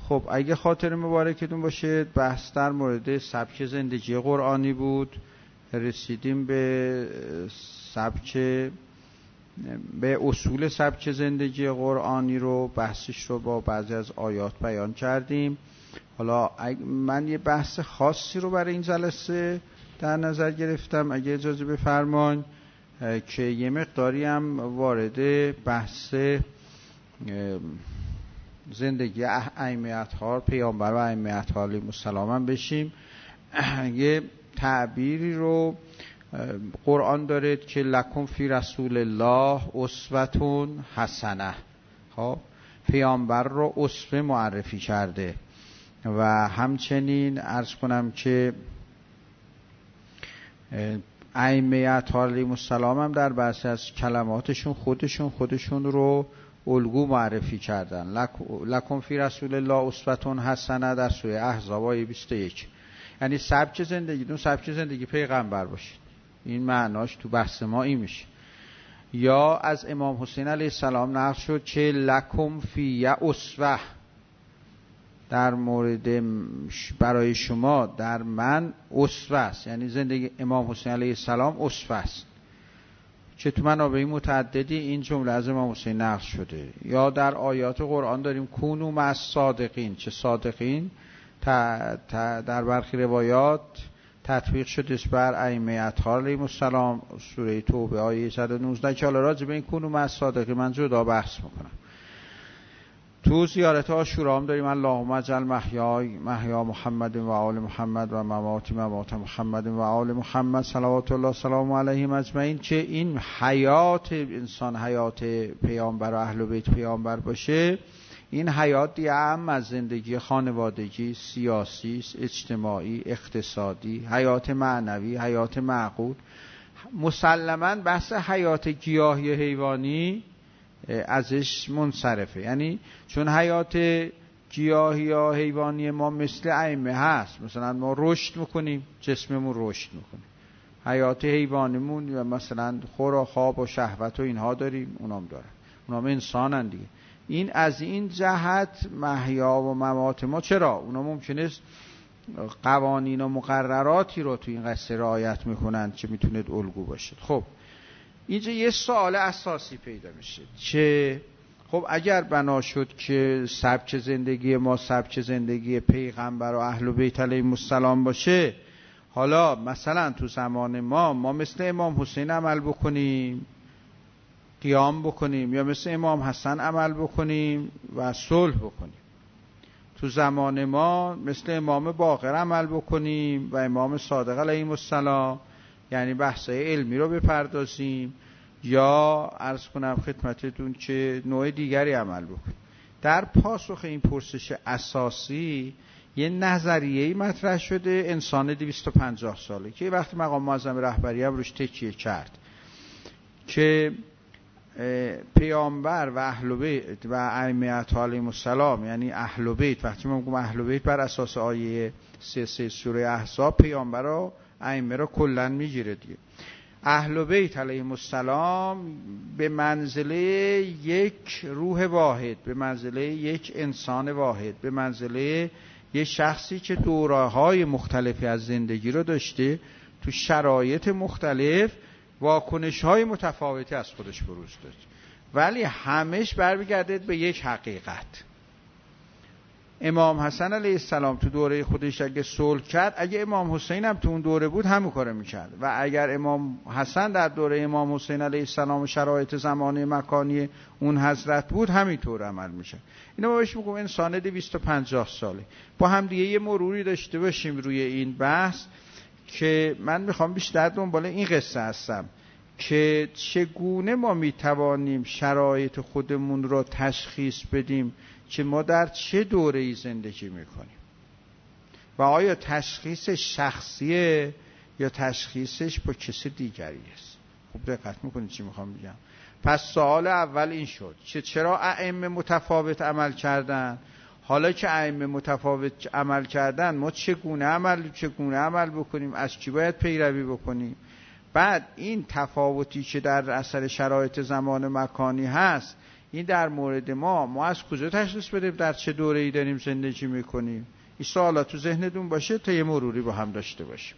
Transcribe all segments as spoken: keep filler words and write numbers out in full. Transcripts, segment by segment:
خب اگه خاطر مبارکتون باشه بحث در مورد سبک زندگی قرآنی بود، رسیدیم به سبک به اصول سبک زندگی قرآنی رو، بحثش رو با بعضی از آیات بیان کردیم. حالا من یه بحث خاصی رو برای این جلسه در نظر گرفتم اگه اجازه بفرمایید که یه مقداری هم وارد بحث زندگی ائمه اطهار پیامبر و ائمه اطهار علیهم السلام بشیم. یه تعبیری رو قرآن داره که لکم فی رسول الله اسوة حسنه، خب پیامبر رو اسوه معرفی کرده و همچنین عرض کنم که ائمه اطهار علیهم السلام هم در بعضی از کلماتشون خودشون خودشون رو الگو معرفی کردن. لکم فی رسول الله اسوة حسنه در سوره احزاب آیه بیست و یک، یعنی سبک زندگی دون سبک زندگی پیغمبر باشید. این معناش تو بحث ما این میشه. یا از امام حسین علیه السلام نقل شد که لکم فی اسوه، در مورد برای شما در من اسوه است، یعنی زندگی امام حسین علیه السلام اسوه است. چه تو منابع متعددی این جمله از امام حسین نقل شده. یا در آیات قرآن داریم کونوا مع الصادقین، چه صادقین تا تا در برخی روایات تطبیق شده بر ائمه اطهار علیهم السلام، سوره توبه آیه صد و نوزده که حالا راجع به این کونوا مع الصادقین من جدا بحث میکنم. تو زیارت عاشورا هم داریم اللهم اجعل محیای محیا محمد و آل محمد و مماتی ممات محمد و آل محمد صلوات الله سلام علیهم اجمعین، که این حیات انسان حیات پیامبر و اهل بیت پیامبر باشه. این حیات دیگه هم از زندگی خانوادگی، سیاسی، اجتماعی، اقتصادی، حیات معنوی، حیات معقول. مسلماً بحث حیات گیاهی حیوانی ازش منصرفه، یعنی چون حیات گیاهی یا حیوانی ما مثل ائمه هست، مثلا ما رشد میکنیم، جسممون رشد میکنه. حیات حیوانیمون یا مثلا خور و خواب و شهوت و اینها داریم، اونام دارن، اونام انسانن دیگه. این از این جهت محیا و ممات ما، چرا اونا ممکنه قوانین و مقرراتی رو تو این قصه رعایت میکنن که میتونه الگو باشه. خب اینجا یه سوال اساسی پیدا میشه که خب اگر بنا شد که سبک زندگی ما سبک زندگی پیغمبر و اهل بیت علیهم السلام باشه، حالا مثلا تو زمان ما ما مثل امام حسین عمل بکنیم، قیام بکنیم، یا مثل امام حسن عمل بکنیم و صلح بکنیم. تو زمان ما مثل امام باقر عمل بکنیم و امام صادق علیهم السلام، یعنی بحثای علمی رو بپردازیم، یا عرض کنم خدمتتون که نوع دیگری عمل بکنیم. در پاسخ این پرسش اساسی یه نظریه‌ای مطرح شده انسان دویست و پنجاه ساله که وقتی مقام معظم رهبری هم روش تکیه کرد که پیامبر و اهل بیت و ائمه اطهار علیهم السلام، یعنی اهل بیت، وقتی ما میگیم اهل بیت بر اساس آیه سه سه سوره احزاب پیامبر و ائمه رو کلا میگیره دیگه. اهل بیت علیهم السلام به منزله یک روح واحد، به منزله یک انسان واحد، به منزله یک شخصی که دوره‌های مختلفی از زندگی رو داشته، تو شرایط مختلف واکنش‌های متفاوتی از خودش بروز داد، ولی همش برمیگرده به یک حقیقت. امام حسن علیه السلام تو دوره خودش اگه صلح کرد، اگه امام حسین هم تو اون دوره بود همون کارو میکرد، و اگر امام حسن در دوره امام حسین علیه السلام و شرایط زمانی مکانی اون حضرت بود همینطور عمل میشه. اینا ما بهش میگم انسان دویست و پنجاه ساله. با هم دیگه یه مروری داشته باشیم روی این بحث که من میخوام بیشتر دنبال این قصه هستم که چگونه ما میتوانیم شرایط خودمون رو تشخیص بدیم که ما در چه دوره‌ای زندگی میکنیم و آیا تشخیصش شخصیه یا تشخیصش با کسی دیگری است. خوب دقت میکنید چی میخوام بگم. پس سوال اول این شد که چرا ائمه متفاوت عمل کردن؟ حالا که ائمه متفاوت عمل کردن ما چگونه عمل چگونه عمل بکنیم، از چی باید پیروی بکنیم؟ بعد این تفاوتی که در اثر شرایط زمان مکانی هست، این در مورد ما ما از کجا تشخیص بدیم در چه دوره‌ای داریم زندگی میکنیم؟ این سوالات تو ذهنتون باشه تا یه مروری با هم داشته باشیم.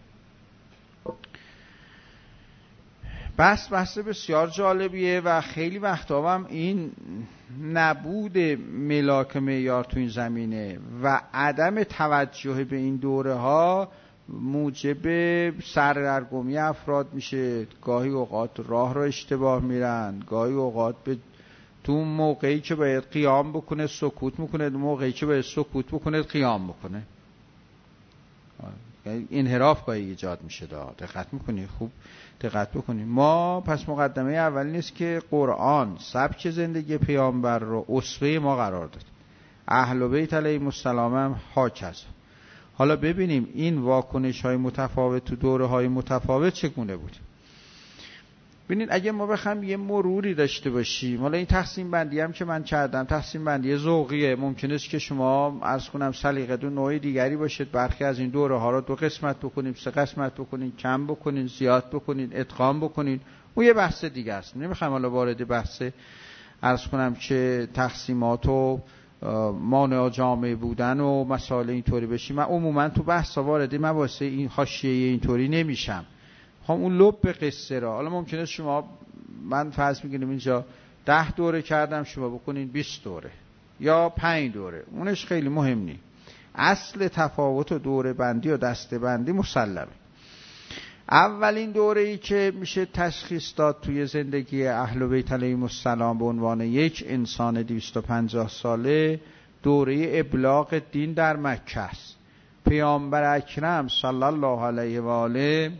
بس بحث بسیار جالبیه و خیلی وقتا هم این نبود ملاک معیار تو این زمینه و عدم توجه به این دوره ها موجب سردرگمی افراد میشه. گاهی اوقات راه رو اشتباه میرن، گاهی اوقات به تو موقعی که باید قیام بکنه سکوت میکنه، موقعی که باید سکوت بکنه قیام بکنه. انحراف گاهی ایجاد میشه. دقت میکنی؟ خوب دقت بکنی. ما پس مقدمه اول نیست که قرآن سبک زندگی پیامبر رو اسوه ما قرار داد، اهل بیت علیهم السلام هم هاکذا. حالا ببینیم این واکنش های متفاوت تو دوره های متفاوت چگونه بود. ببینید اگه ما بخوایم یه مروری داشته باشیم، حالا این تقسیم بندی هم که من کردم تقسیم بندی ذوقیه، ممکنه است که شما عرض کنم سلیقه‌تون نوع دیگری باشه. برخی از این دوره ها رو دو قسمت بکنیم، سه قسمت بکنیم، کم بکنین، زیاد بکنین، ادغام بکنین، اون یه بحث دیگه است. نمیخوام حالا وارد بحث عرض کنم که تقسیمات و مانع جامعه بودن و مسائل اینطوری بشیم. من عموما تو بحث وارد مباحث این حاشیه‌ای اینطوری نمیشم. خب اون لب به قصه را، حالا ممکنه شما من فرض میگیرم اینجا ده دوره کردم، شما بکنین بیست دوره یا پنج دوره، اونش خیلی مهم نی. اصل تفاوت و دوره بندی و دسته بندی مسلمه. اولین دوره‌ای که میشه تشخیص داد توی زندگی اهل بیت علیهم السلام به عنوان یک انسان دویست و پنجاه ساله، دوره ابلاغ دین در مکه است. پیامبر اکرم صلی الله علیه و آله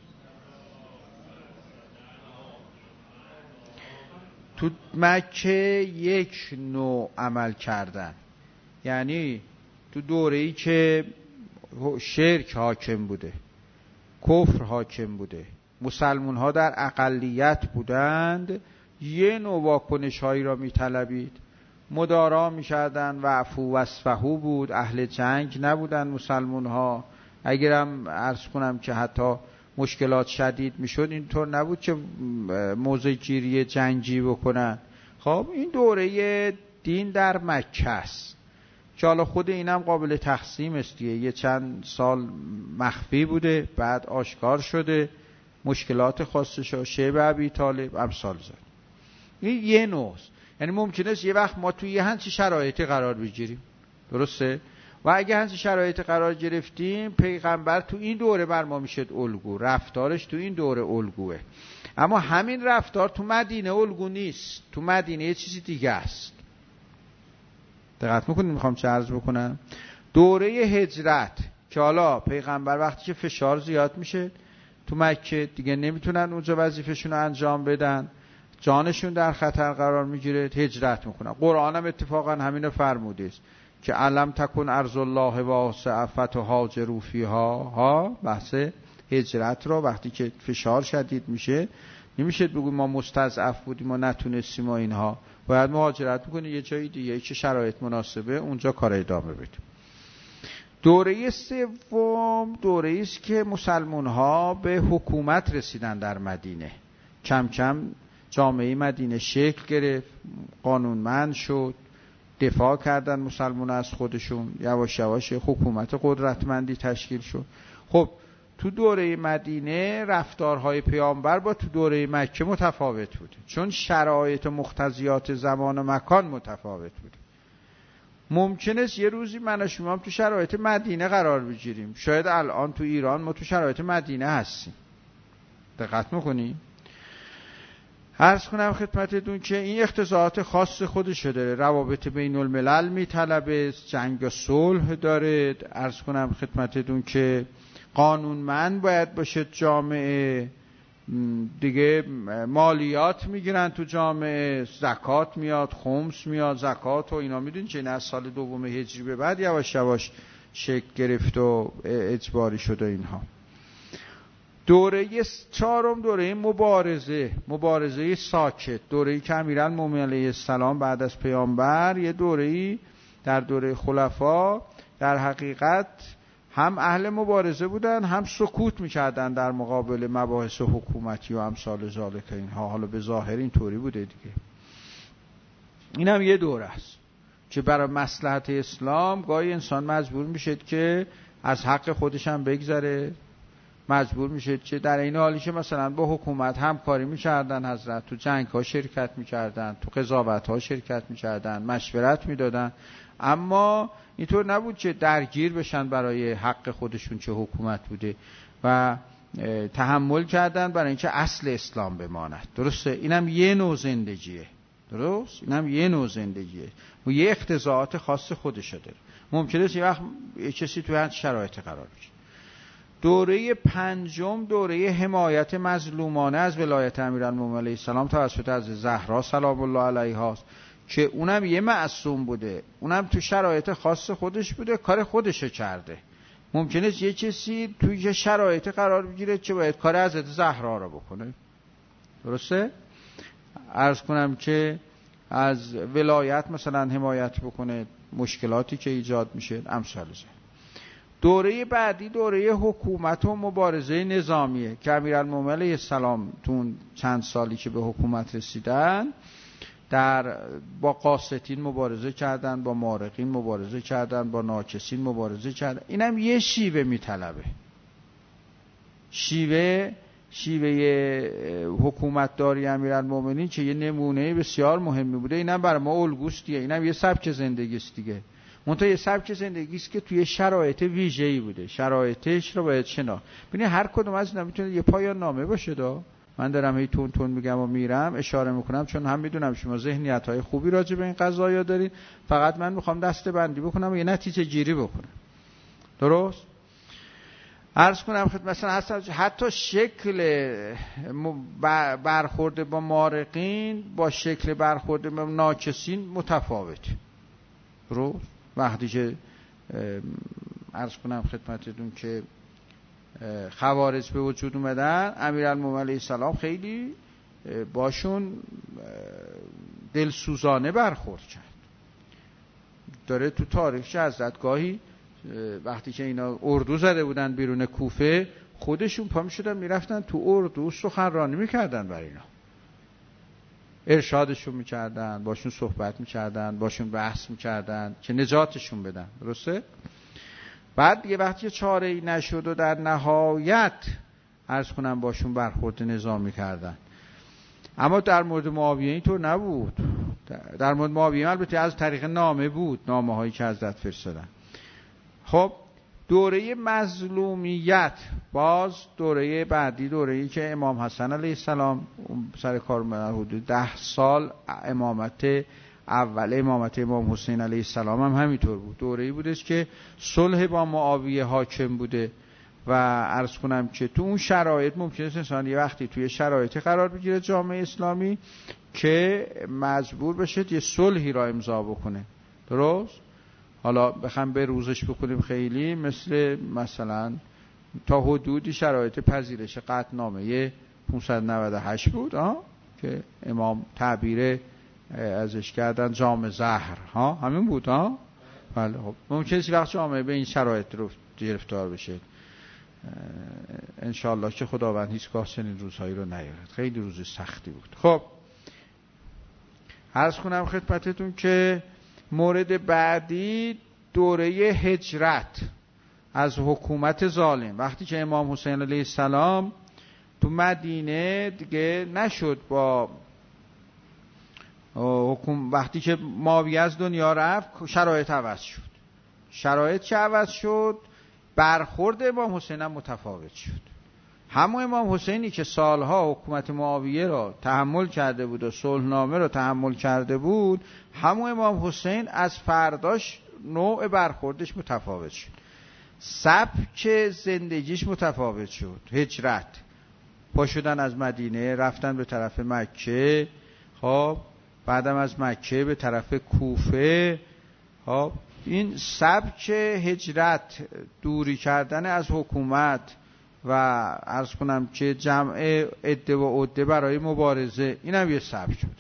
تو مکه یک نوع عمل کردن، یعنی تو دوره‌ای که شرک حاکم بوده، کفر حاکم بوده، مسلمون ها در اقلیت بودند، یه نوع واکنش هایی را می طلبید. مدارا می کردن و عفو و اصفحوا بود، اهل جنگ نبودن مسلمون ها. اگرم عرض کنم که حتی مشکلات شدید می شد اینطور نبود که موضع گیری جنگی بکنن. خب این دوره دین در مکه است که حالا خود اینم قابل تقسیم است دیگه. یه چند سال مخفی بوده، بعد آشکار شده، مشکلات خاصش شیب ابی طالب امثال زد. این یه نوع، یعنی ممکنه است یه وقت ما توی یه همچین شرایطی قرار بگیریم، درسته؟ و اگه همچین شرایطی قرار گرفتیم، پیغمبر تو این دوره بر ما میشد الگو، رفتارش تو این دوره الگوه. اما همین رفتار تو مدینه الگو نیست، تو مدینه یه چیزی دیگه است. دقت میکنید میخوام چه عرض بکنم؟ دوره هجرت که حالا پیغمبر وقتی که فشار زیاد میشه تو مکه دیگه نمیتونن اونجا وظیفه‌شون رو انجام بدن، جانشون در خطر قرار میگیره، هجرت میکنن. قرآن هم اتفاقا همینو فرموده است که علم تکن ارض الله واسعه فتهاجروا فیها. ها بحث هجرت رو وقتی که فشار شدید میشه نمیشه بگیم ما مستضعف بودیم ما نتونستیم و اینها، باید مهاجرت بکنی یه جایی دیگه که شرایط مناسبه اونجا کار ادامه بدیم. دوره سوم دوره است که مسلمان ها به حکومت رسیدن در مدینه. کم کم جامعه مدینه شکل گرفت، قانونمند شد، دفاع کردن مسلمان از خودشون، یواش یواش حکومت قدرتمندی تشکیل شد. خب تو دوره مدینه رفتارهای پیامبر با تو دوره مکه متفاوت بوده، چون شرایط و مقتضیات زمان و مکان متفاوت بوده. ممکن است یه روزی من و شما هم تو شرایط مدینه قرار بگیریم، شاید الان تو ایران ما تو شرایط مدینه هستیم. دقت میکنی؟ عرض کنم خدمتتون که این اختصاصات خاص خودش داره، روابط بین الملل میطلبه، جنگ و صلح داره. عرض کنم خدمتتون که قانونمند باید باشه جامعه دیگه، مالیات میگیرن تو جامعه، زکات میاد، خمس میاد، زکات و اینا میدونین چه از سال دوم هجری به بعد یواش یواش شکل گرفت و اجباری شد و اینها. دوره چهارم دوره مبارزه، مبارزه ساکت، دوره‌ای که امیرالمومنین علیه السلام بعد از پیامبر یه دوره‌ای در دوره خلفا در حقیقت هم اهل مبارزه بودن هم سکوت میکردن در مقابل مباحث حکومتی و امثال ذالک اینها. حالا به ظاهر این طوری بوده دیگه. این هم یه دوره است که برای مصلحت اسلام گاهی انسان مجبور میشه که از حق خودش هم بگذره، مجبور میشه که در این حالی که مثلا با حکومت همکاری میکردن، حضرت تو جنگ ها شرکت میکردن، تو قضاوت ها شرکت میکردن، مشورت میدادن، اما اینطور نبود که درگیر بشن برای حق خودشون چه حکومت بوده و تحمل کردن برای اینکه اصل اسلام بماند. درسته؟ اینم یه نوع زندگیه. درست؟ اینم یه نوع زندگیه و یه اقتضاعات خاص خودشه داره. ممکنه یه وقت کسی توی هر شرایط قرار بگیره. دوره پنجم دوره حمایت مظلومانه از ولایت امیرالمومنین علیه السلام توسط از زهرا سلام الله علیها است که اونم یه معصوم بوده، اونم تو شرایط خاص خودش بوده، کار خودشه کرده. ممکنه یه کسی توی یه شرایط قرار بگیره که باید کار حضرت زهرا رو بکنه. درسته؟ عرض کنم که از ولایت مثلا حمایت بکنه، مشکلاتی که ایجاد میشه امثال زه. دوره بعدی دوره حکومت و مبارزه نظامیه که امیرالمومنین علیه السلام تو چند سالی که به حکومت رسیدن در با قاسطین مبارزه کردن، با مارقین مبارزه کردن، با ناکسین مبارزه کردن. اینم یه شیوه میطلبه، شیوه شیوه حکومت داری امیرالمومنین که یه نمونه بسیار مهمی بوده. اینم برای ما الگوست دیگه، اینم یه سبک زندگی است دیگه. منتها یه سبک زندگی است که توی شرایط ویژه‌ای بوده، شرایطش رو باید شناخت. ببین هر کدوم از اینا میتونه یه پایان نامه باشه. دا من دارم هی تون تون میگم و میرم اشاره میکنم چون هم میدونم شما ذهنیت‌های خوبی راجع به این قضایا دارین، فقط من میخوام دسته بندی بکنم و یه نتیجه گیری بکنم. درست؟ عرض کنم خدمت مثلا حتی شکل برخورد با مارقین با شکل برخورد با ناکسین متفاوته. درست؟ وقتی که عرض کنم خدمتتون که خوارج به وجود اومدن، امیرالمومنین علیه السلام خیلی باشون دلسوزانه برخورد کرد. داره تو تاریخ حضرت گاهی وقتی که اینا اردو زده بودن بیرون کوفه، خودشون پا میشدن میرفتن تو اردو سخنرانی میکردن برای اینا، ارشادشون میکردن، باشون صحبت میکردن، باشون بحث میکردن که نجاتشون بدن. درسته؟ بعد دیگه وقتی چاره ای نشد و در نهایت عرض کنم باشون برخورد نظامی کردن. اما در مورد معاویه اینطور نبود. در مورد معاویه البته از طریق نامه بود، نامه هایی که حضرت فرستادن. خب دوره مظلومیت، باز دوره بعدی دوره‌ای که امام حسن علیه السلام سر کار اومدن، حدود ده سال امامت اول امامت امام حسین علیه السلام هم همینطور بود. دوره‌ای بودش که صلح با معاویه حاکم بوده و عرض کنم که تو اون شرایط ممکنه انسان یه وقتی توی شرایطی قرار بگیره جامعه اسلامی که مجبور بشه یه صلحی را امضا بکنه. درست؟ حالا بخوام به روزش بکنیم خیلی مثل مثلا تا حدودی شرایط پذیرش قطعنامه پانصد و نود و هشت بود آه؟ که امام تعبیر ازش کردن جام زهر ها، همین بود ها. بله خب ممکنه سی وقت جامعه به این شرایط رو گرفتار بشه. انشاءالله که خداوند هیچگاه چنین روزهایی رو نیارد. خیلی روز سختی بود. خب عرض کنم خدمتتون که مورد بعدی دوره هجرت از حکومت ظالم. وقتی که امام حسین علیه السلام تو مدینه دیگه نشد با حکومت، وقتی که معاویه از دنیا رفت شرایط عوض شد. شرایط که عوض شد برخورد امام حسین هم متفاوت شد. همون امام حسینی که سالها حکومت معاویه را تحمل کرده بود و صلحنامه را تحمل کرده بود، همون امام حسین از فرداش نوع برخوردش متفاوت شد، سبک زندگیش متفاوت شد. هجرت، پا شدن از مدینه رفتن به طرف مکه، خب بعدم از مکه به طرف کوفه. خب این سبک هجرت، دوری کردن از حکومت و عرض کنم که جمع عده و عده برای مبارزه، این هم یه سبک بود.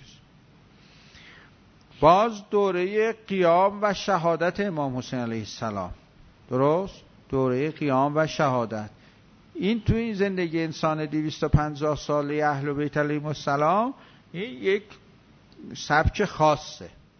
باز دوره قیام و شهادت امام حسین علیه السلام. درست؟ دوره قیام و شهادت، این توی این زندگی انسان دویست و پنجاه ساله اهل بیت علیهم السلام این یک سبک خاصه.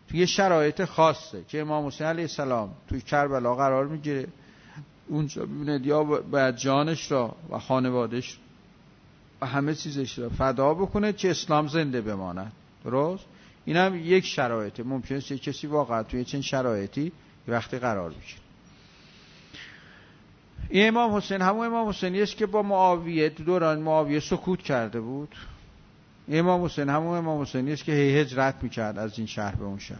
توی شرایط خاصه که امام حسین علیه السلام توی کربلا قرار میگیره، اونجا ببینه یا باید جانش را و خانوادش و همه چیزش را فدا بکنه چه اسلام زنده بماند. درست؟ این هم یک شرایطه. ممکنه چه کسی واقعا توی چنین شرایطی وقتی قرار بگیره. این امام حسین همون امام حسینی است که با معاویه دوران معاویه سکوت کرده بود. امام حسین همون امام حسینی است که هی هجرت میکرد از این شهر به اون شهر.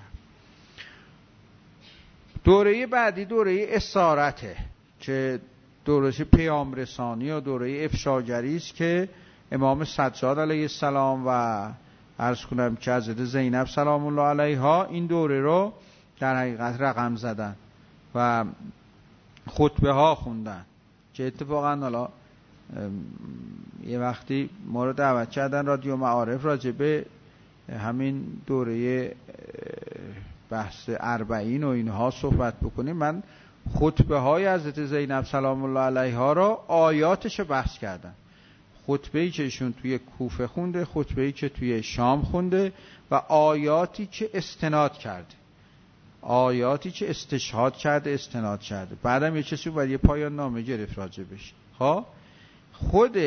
دوره بعدی دوره اسارته که دوره پیام رسانی و دوره افشاگری است که امام سجاد علیه السلام و عرض کنم که حضرت زینب سلام الله علیها این دوره رو در حقیقت رقم زدن و خطبه ها خوندن که اتفاقا حالا یه وقتی ما رو دعوت کردن رادیو معارف راجع به همین دوره بحث اربعین و اینها صحبت بکنیم. من خطبه های حضرت زینب سلام الله علیها را آیاتش بحث کردم. خطبه‌ای که ایشون توی کوفه خونده، خطبه‌ای که توی شام خونده و آیاتی که استناد کرده، آیاتی که استشهاد کرده استناد کرده. بعدم یه چیزی باید یه پایان نامه گرفت راجع بشه. خب خود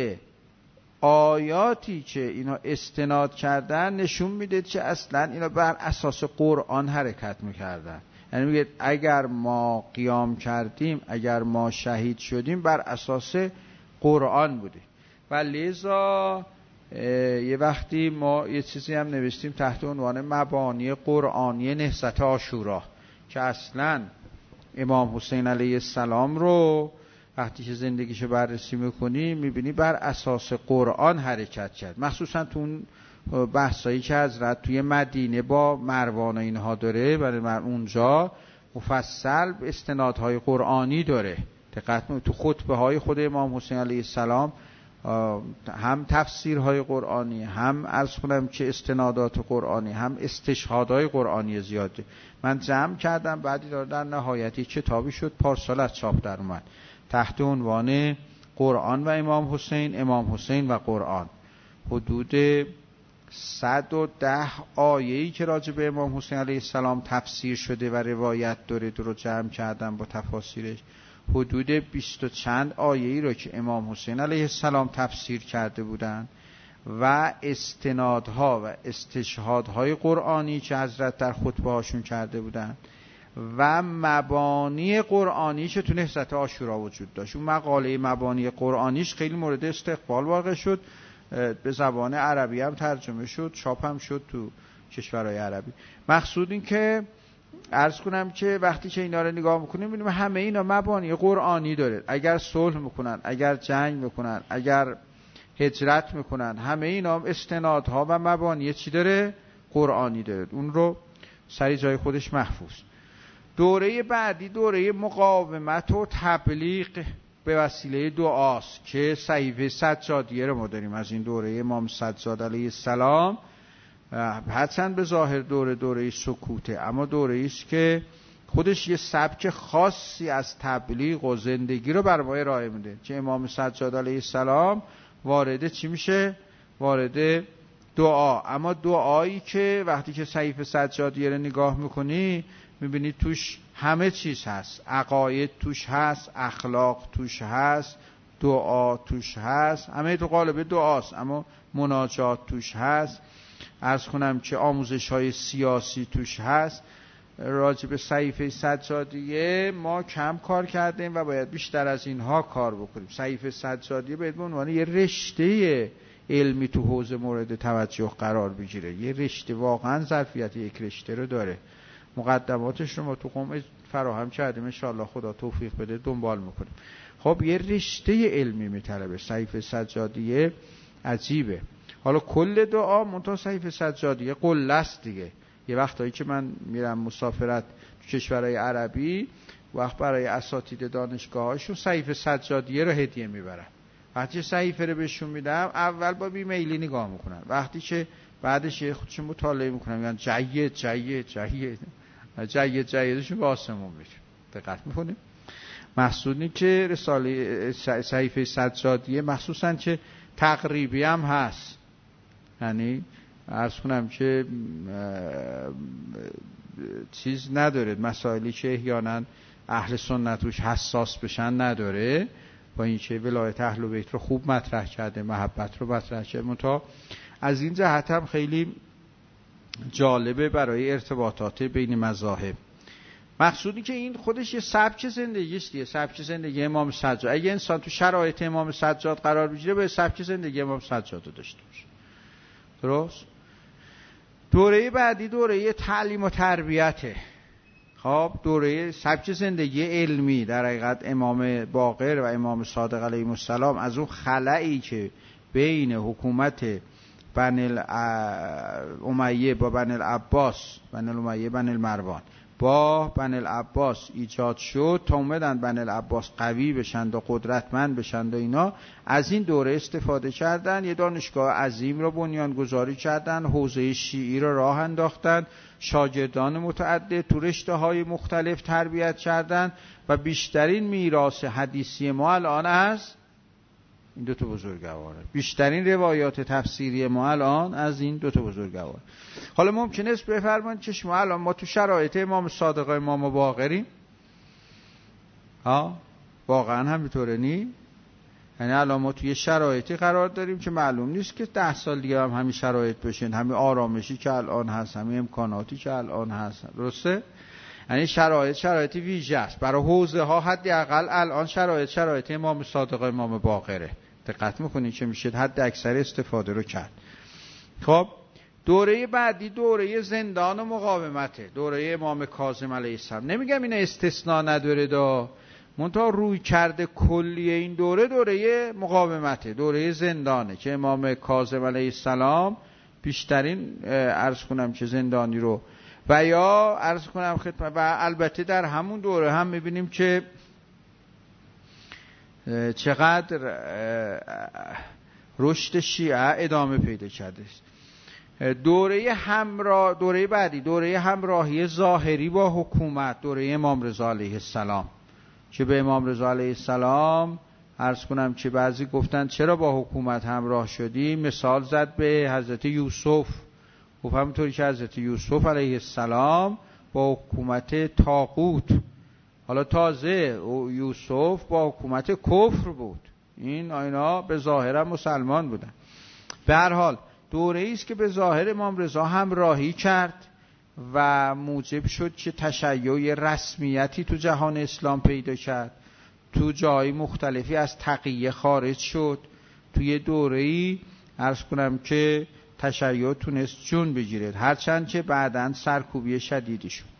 آیاتی که اینا استناد کردن نشون میده که اصلا اینا بر اساس قرآن حرکت میکردن. یعنی میگه اگر ما قیام کردیم، اگر ما شهید شدیم، بر اساس قرآن بوده. و لذا یه وقتی ما یه چیزی هم نوشتیم تحت عنوان مبانی قرآنی نهضت عاشورا که اصلا امام حسین علیه السلام رو وقتی که زندگیشو بررسی میکنی میبینی بر اساس قرآن حرکت کرد. مخصوصا تو اون بحثایی که حضرت توی مدینه با مروان اینها داره، برای من اونجا مفصل استنادهای قرآنی داره. دقت تو خطبه های خود امام حسین علیه السلام هم تفسیرهای قرآنی، هم عرض کنم که استنادات قرآنی، هم استشهادهای قرآنی زیاده. من جمع کردم، بعدی داره در نهایتی کتابی شد پارسال از چاپ در اومد تحت عنوان قرآن و امام حسین، امام حسین و قرآن. حدود صد و ده آیه‌ای که راجع به امام حسین علیه السلام تفسیر شده و روایت داره رو جمع کردم با تفاسیرش. حدود بیست و چند آیه‌ای رو که امام حسین علیه السلام تفسیر کرده بودن و استنادها و استشهادهای قرآنی که حضرت در خطبه هاشون کرده بودن و مبانی قرآنی که تو نهضت عاشورا وجود داشت. اون مقاله مبانی قرآنیش خیلی مورد استقبال واقع شد، به زبان عربی هم ترجمه شد، چاپ هم شد تو کشورهای عربی. مقصود این که عرض کنم که وقتی که اینا رو نگاه میکنیم میبینیم همه اینا مبانی قرآنی داره. اگر صلح میکنن، اگر جنگ میکنن، اگر هجرت میکنن، همه اینا استنادها و مبانی چی داره؟ قرآنی داره. اون رو سری جای خودش محفوظ. دوره بعدی دوره مقاومت و تبلیغ به وسیله دعاست که صحیفه سجادیه رو ما داریم از این دوره امام سجاد علیه السلام. حتما به ظاهر دوره دوره سکوته، اما دوره است که خودش یه سبک خاصی از تبلیغ و زندگی رو بر ما ارائه میده که امام سجاد علیه السلام وارد چی میشه؟ وارد دعا. اما دعایی که وقتی که صحیفه سجادیه رو نگاه میکنی میبینی توش همه چیز هست، عقاید توش هست، اخلاق توش هست، دعا توش هست، همه تو قالب دعاست، اما مناجات توش هست، عرض کنم که آموزش های سیاسی توش هست. راجع به صحیفه سجادیه ما کم کار کردیم و باید بیشتر از اینها کار بکنیم. صحیفه سجادیه باید به عنوان یه رشته علمی تو حوزه مورد توجه قرار بگیره. یه رشته واقعا ظرفیت یک رشته رو داره. مقدماتش رو ما تو قم فراهم کردیم، ان شاءالله خدا توفیق بده دنبال میکنیم. خب یه رشته علمی میطلبه. صحیفه سجادیه عجیبه. حالا کل دعا منتها صحیفه سجادیه قله است دیگه. یه وقتایی که من میرم مسافرت تو کشورهای عربی، وقت برای اساتید دانشگاهاشون صحیفه سجادیه رو هدیه میبرن. وقتی صحیفه رو بهشون میدم اول با بیمیلی نگاه میکنن، وقتی که بعدش یه خودشون مطالعه میکنن میگن جید جید جید جید جیدشون به آسمون میشه. دقت میکنیم؟ مقصودی که رساله صحیفه سجادیه مخصوصا که تقریبی هم هست، یعنی عرض کنم که چیز نداره، مسائلی که احیانا اهل سنت روش حساس بشن نداره، با این که ولایت اهل بیت رو خوب مطرح کرده، محبت رو مطرح کرده. منتها از این جهت هم خیلی جالبه برای ارتباطات بین مذاهب. مقصودی که این خودش یه سبک زندگی است، یه سبک زندگی امام سجاد. اگه انسان تو شرایط امام سجاد قرار بگیره به سبک زندگی امام سجاد رو داشته باشه. درست؟ دوره بعدی دوره تعلیم و تربیته. خب دوره سبک زندگی علمی در حقیقت امام باقر و امام صادق علیهم السلام از اون خلایی که بین حکومت بنی امیه با بنی العباس، بنی امیه بنی المروان با بنی العباس ایجاد شد تا اومدن بنی العباس قوی بشن و قدرتمند بشن و اینا، از این دوره استفاده کردن، یه دانشگاه عظیم رو بنیان گذاری کردن، حوزه شیعی رو راه انداختن، شاگردان متعدد تو رشته های مختلف تربیت کردن و بیشترین میراث حدیثی ما الان از این دو تا بزرگواره، بیشترین روایات تفسیری ما الان از این دو تا بزرگوار. حالا ممکنه است بفرمایید که شما الان ما تو شرایط امام صادق امام باقریم؟ ها واقعا همینطوره نی؟ یعنی الان ما توی شرایطی قرار داریم که معلوم نیست که ده سال دیگه هم همین شرایط بشین، همین آرامشی که الان هست، همین امکاناتی که الان هست. درسته؟ یعنی شرایط شرایط ویژه است برای حوزه ها، حداقل الان شرایط شرایط امام صادق امام باقره. دقت میکنید که میشه حد اکثر استفاده رو کرد. خب دوره بعدی دوره زندان و مقاومته، دوره امام کاظم علیه السلام. نمیگم این استثناء نداره دا، منتها روی کرده کلی این دوره دوره مقاومته، دوره زندانه که امام کاظم علیه السلام بیشترین عرض کنم که زندانی رو و یا عرض کنم خدمت، و البته در همون دوره هم میبینیم که چقدر رشد شیعه ادامه پیدا کرده است. دوره همراه دوره بعدی دوره همراهی ظاهری با حکومت، دوره امام رضا علیه السلام که به امام رضا علیه السلام عرض کنم که بعضی گفتن چرا با حکومت همراه شدی، مثال زد به حضرت یوسف، گفت همونطوری که حضرت یوسف علیه السلام با حکومت طاغوت، حالا تازه یوسف با حکومت کفر بود، این اینا به ظاهر مسلمان بودن. به هر حال دوره است که به ظاهر امام رضا همراهی کرد و موجب شد که تشیع رسمیتی تو جهان اسلام پیدا کرد، تو جای مختلفی از تقیه خارج شد، توی دوره‌ای عرض کنم که تشیع تونست جون بگیرد، هرچند که بعداً سرکوبی شدیدی شد.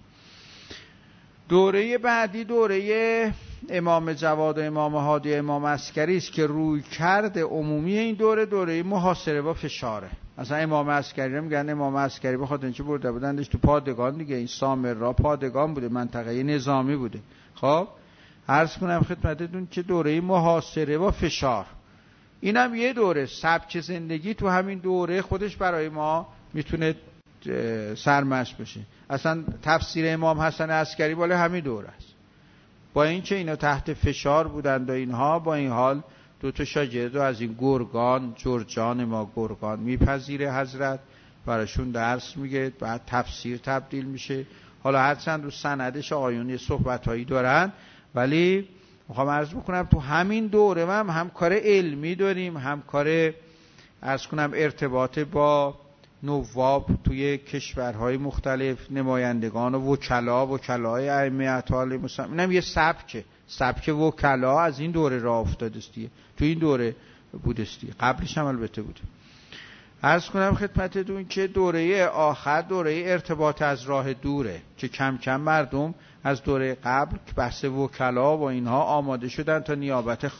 دوره بعدی دوره امام جواد و امام هادی و امام عسکری است که روی کرده عمومی این دوره دوره محاصره و فشاره. اصلا امام عسکری رو میگن امام عسکری بخاطر اینکه برده بودندش تو پادگان دیگه، این سامرا پادگان بوده، منطقه نظامی بوده. خب عرض کنم خدمتتون که دوره محاصره و فشار، اینم یه دوره سبک زندگی تو همین دوره خودش برای ما میتونه سرمشق بشه. اصلا تفسیر امام حسن عسکری بالا همین دوره است، با اینکه اینا تحت فشار بودند و اینها، با این حال دو تا شاگرد از این گرگان، جرجان ما گرگان میپذیره حضرت، براشون درس میگه، بعد تفسیر تبدیل میشه. حالا هرچند رو سندش آیونی صحبتایی دارن، ولی میخوام عرض بکنم تو همین دوره هم هم کار علمی داریم، هم کار عرض کنم ارتباط با نواب توی کشورهای مختلف، نمایندگان و وکلا، وکلای ائمه اطهار مسلمین. اینم یه سبکه، سبک وکلا از این دوره راه افتاده است دیگه، تو این دوره بوده است دیگه، قبلش هم البته بوده. عرض کنم خدمتتون که دوره آخر دوره ارتباط از راه دوره که کم کم مردم از دوره قبل که بحث وکلا و اینها آماده شدن تا نیابت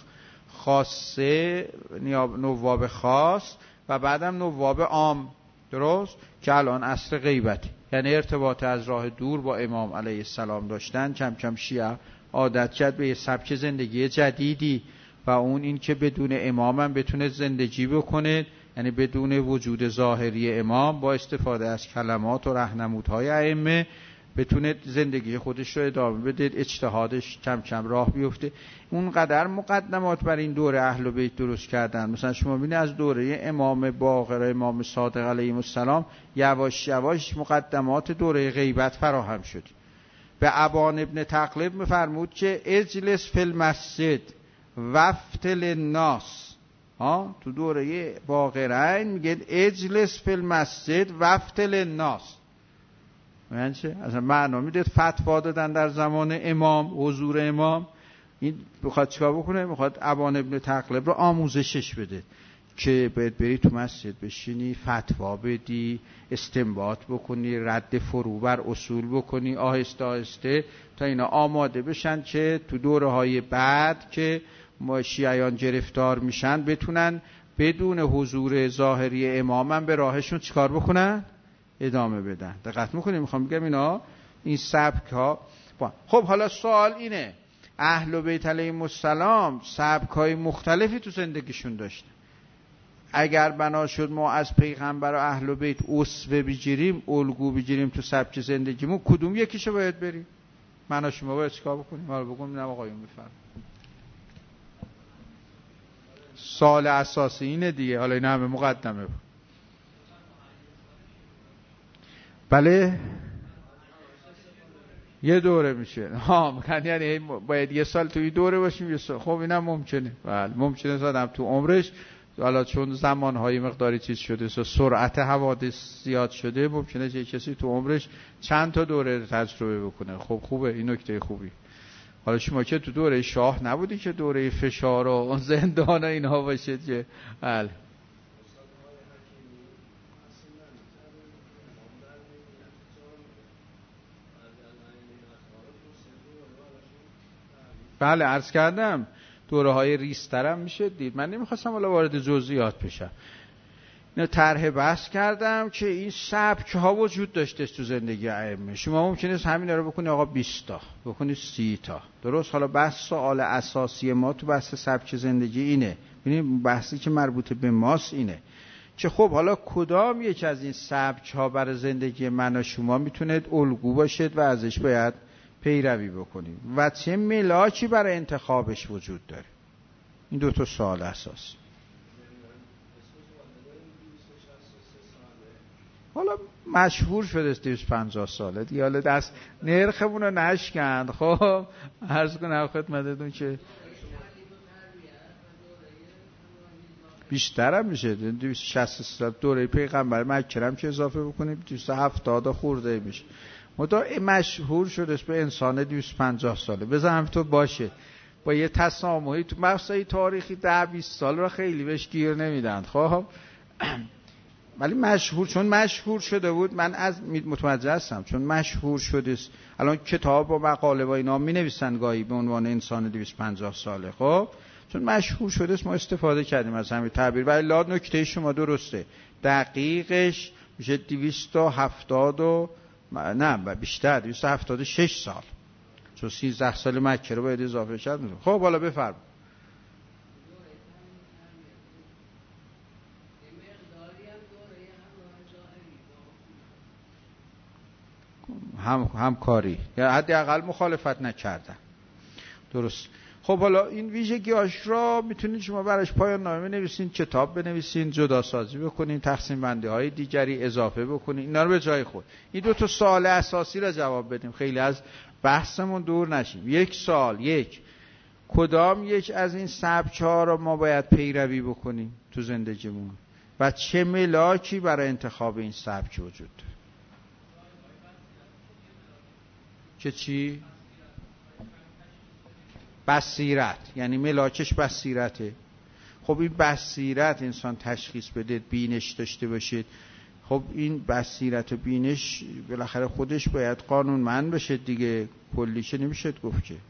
خاصه، نیاب نواب خاص و بعدم نواب عام، درست، که الان عصر غیبتی، یعنی ارتباط از راه دور با امام علیه السلام داشتن. کم کم شیعه عادت کرد به یه سبک زندگی جدیدی و اون این که بدون امام هم بتونه زندگی بکنه، یعنی بدون وجود ظاهری امام با استفاده از کلمات و راهنمودهای ائمه بتونه زندگی خودش رو ادامه بده، اجتهادش کم کم راه بیفته. اونقدر مقدمات بر این دوره اهل بیت درست کردن. مثلا شما ببینید از دوره امام باقر، امام صادق علیه السلام، یواش یواش مقدمات دوره غیبت فراهم شد. به ابان ابن تغلب میفرمود که اجلس فی المسجد وفتل الناس. ها تو دوره باقرین میگه اجلس فی المسجد وفتل الناس. یعنی چه؟ اصلا معنا میده فتوا دادن در زمان امام، حضور امام. این بخواد چیکار بکنه؟ میخواد ابان ابن تغلب رو آموزشش بده که باید بری تو مسجد بشینی، فتوا بدی، استنباط بکنی، رد فرو بر اصول بکنی، آهسته آهسته تا اینا آماده بشن که تو دوره های بعد که ما شیعیان گرفتار میشن بتونن بدون حضور ظاهری امامم به راهشون چیکار بکنن؟ ادامه بدن. دقت میکنیم میخوام بگم اینا این سبک ها. خب حالا سوال اینه، اهل بیت علیهم السلام سبک های مختلفی تو زندگیشون داشتن. اگر بنا شد ما از پیغمبر و اهل بیت اسوه بگیریم، الگو بگیریم تو سبک زندگیمون، کدوم یکیشو باید بریم؟ من شما باید چیکار بکنیم؟ حالا بگم نه آقایون بفرمایید. سال اساسی اینه دیگه. حالا این همه مقدمه بود. بله یه دوره میشه. ها یعنی باید یه سال توی دوره باشیم. یه سال. خب اینم ممکنه. بله ممکنه زدم تو عمرش، حالا چون زمانهای مقداری چیز شده، سرعت حوادث زیاد شده، ممکنه که کسی تو عمرش چند تا دوره تجربه بکنه. خب خوبه، این نکته خوبی. حالا شما که تو دوره شاه نبودی که دوره فشار و زندان و اینها باشه که بله. بله عرض کردم دوره های ریسترم میشه دید. من نمیخواستم حالا وارد جزئیات بشم. اینو طرح بحث کردم که این سبک ها وجود داشته تو زندگی ائمه. شما ممکنه همین رو بکنی آقا بیست تا، بکنی سی تا. درست. حالا بحث سوال اساسی ما تو بحث سبک زندگی اینه. ببینید بحثی که مربوط به ماست اینه که خب حالا کدام یک از این سبک ها برای زندگی من و شما میتونه الگو باشد و ازش باید پیروی بکنیم و چه ملاکی برای انتخابش وجود داره. این دو تا سوال اساسی. حالا مشهور شده است دویست و پنجاه ساله دیگه. حالا دست نرخمون رو نشکند. خب عرض کنم خدمتتون که بیشتر هم میشه. دویست و شصت سال دوره پیغمبر مکه هم که اضافه بکنیم دویست و هفتاد خورده میشه. مدار مشهور شده است به انسان دویست و پنجاه ساله. بذار هم تو باشه با یه تسامحی تو مسائل تاریخی ده بیست سال رو خیلی بهش گیر نمیدن. خب ولی مشهور، چون مشهور شده بود، من از متوجه هستم چون مشهور شده است. الان کتاب و مقاله و اینا می نویسن گاهی به عنوان انسان دویست و پنجاه ساله. خب چون مشهور شده است ما استفاده کردیم از همین تعبیر. ولی لا نکته شما درسته، دقیقش میشه دویست و هفتاد و نه بیشتر دویست و هفتاد و شش سال، چون سیزده سال مکه رو باید اضافه کرد. خب حالا بفرم. هم همکاری یا حداقل مخالفت نکردن. درست. خب حالا این ویژگیاش را میتونید شما براش پایان نامه بنویسین، کتاب بنویسین، جدا سازی بکنین، تقسیم بندی های دیگری اضافه بکنین، اینا رو به جای خود. این دو تا سوال اساسی را جواب بدیم، خیلی از بحثمون دور نشیم. یک سال، یک کدام یک از این سبک‌ها را ما باید پیروی بکنیم تو زندگیمون و چه ملاکی برای انتخاب این سبک وجود داره؟ که چی؟ بصیرت، یعنی ملاکش بصیرته. خب این بصیرت انسان تشخیص بده، بینش داشته باشید. خب این بصیرت و بینش بالاخره خودش باید قانونمند بشه دیگه، کلیشه نمیشه گفت که.